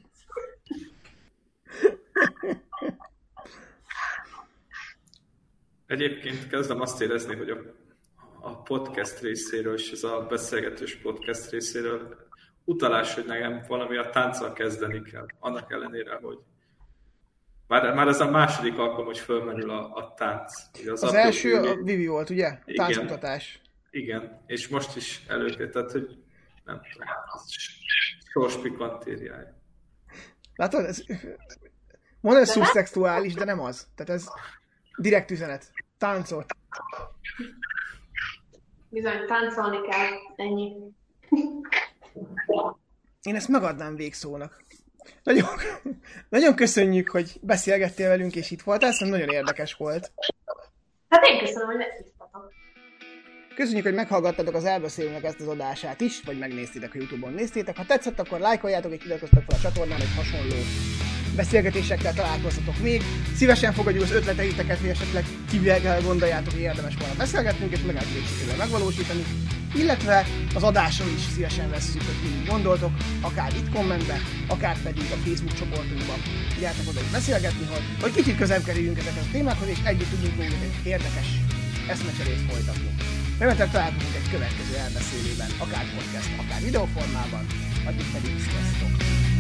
Egyébként kezdem azt érezni, hogy a podcast részéről, és ez a beszélgetős podcast részéről utalás, hogy nekem valami a tánccal kezdeni kell. Annak ellenére, hogy már ez a második alkalom, hogy fölmerül a tánc. Az első a Vivi volt, ugye? Táncmutatás. Igen, és most is előtt, tehát hogy nem tudom, ez sors pikantériája. Látod, mondod, ez szubszexuális, de nem az. Tehát ez direkt üzenet. Táncol. Bizony, táncolni kell, ennyi. Én ezt megadnám végszónak. Nagyon köszönjük, hogy beszélgettél velünk, és itt voltál, szerintem nagyon érdekes volt. Hát én köszönöm, hogy meghívtatok. Köszönjük, hogy meghallgattatok az Elbeszélőnek ezt az adását is, vagy megnéztétek, a YouTube-on néztétek. Ha tetszett, akkor lájkoljátok, és iratkozzatok fel a csatornán, hogy hasonló beszélgetésekkel találkozzatok még. Szívesen fogadjuk az ötleteiteket, hogy esetleg kivel gondoljátok, hogy érdemes volna beszélgetnünk, és legalább végül megvalósítani. Illetve az adásról is szívesen vesszük, hogy mit gondoltok, akár itt kommentbe, akár pedig a Facebook csoportunkban. Gyertek oda, hogy beszélgetni, hogy kicsit közelebb kerüljünk ezekhez a témákhoz, és együtt tudunk még egy érdekes eszmecserét folytatni. Remélhetőleg találkozunk egy következő elbeszélőben, akár podcast, akár videóformában, addig pedig sziasztok!